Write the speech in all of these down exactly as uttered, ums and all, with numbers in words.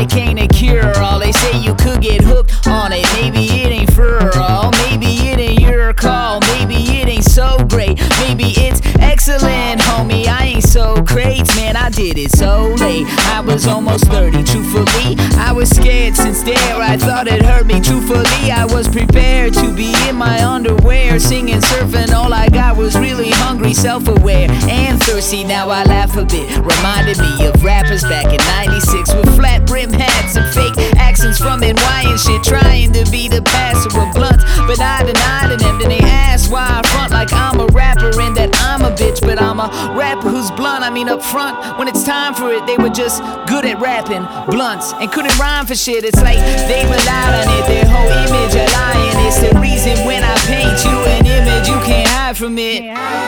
like ain't a cure-all. They say you could get hooked on it. Maybe it ain't for all. Maybe it ain't your call. Maybe it ain't so great. Maybe it's excellent, homie. I ain't so great, man. I did it so late. I was almost thirty. Truthfully, I was scared since there. I thought it hurt me. Truthfully, I was prepared to be in my underwear, singing, surfing. All I got was really hungry, self-aware, and thirsty. Now I laugh a bit. Reminded me of rappers back in ninety-six with flat brim hats and fake accents from N Y and shit, trying to be the passer of blunts, but I denied them. Then they asked why I front like I'm a rapper and that I'm a bitch, but I'm a rapper who's blunt. I mean up front, when it's time for it, they were just good at rapping blunts and couldn't rhyme for shit. It's like they relied on it, their whole image a lying. It's the reason when I paint you an image, you can't hide from it.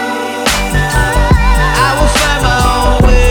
I will find my own way.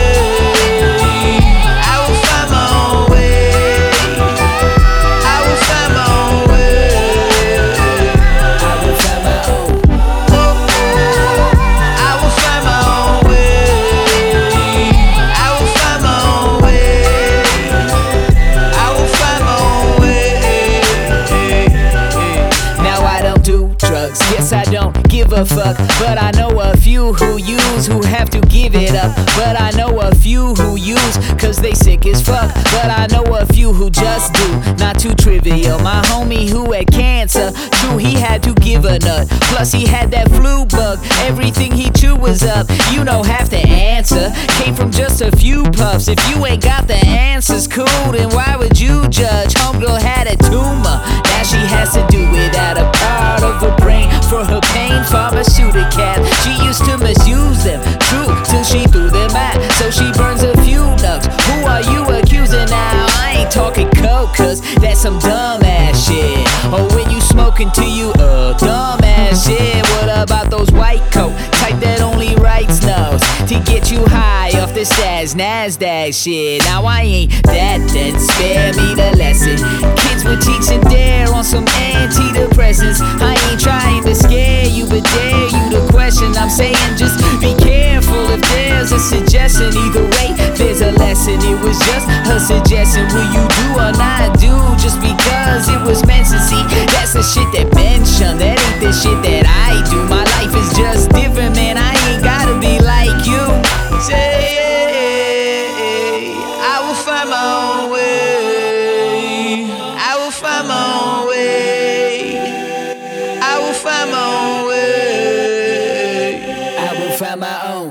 Yes, I don't give a fuck, but I know a few who use, who have to give it up. But I know a few who use, cause they sick as fuck. But I know a few who just do, not too trivial. My homie who had cancer, true, he had to give a nut. Plus he had that flu bug, everything he chewed was up. You know half the answer came from just a few puffs. If you ain't got the answers, cool, then why would you judge? Homegirl had a tumor, now she has to do without a part of her brain for her pain. Pharmaceutical cat, she used to misuse them, true, till she threw them out. So she burns a few nuts. Who are you accusing now? I ain't talking coke, cause that's some dumbass shit. Or when you smoking to you, uh, dumbass shit. What about those white coat type that only writes notes to get you high off the stats, NASDAQ shit? Now I ain't that, then spare me the lesson. Kids would teach and dare on some antidepressants. I ain't trying to scare you, but dare you to question. I'm saying just be careful if there's a suggestion. Either way, there's a lesson. It was just a suggestion. Will you do or not do just because it was meant to see? That's the shit that mentioned. That ain't the shit that I do. My life is just different, man. I ain't gotta be like you. Say, I will find my own way. I will find my own way. I will find my own way. I will find my own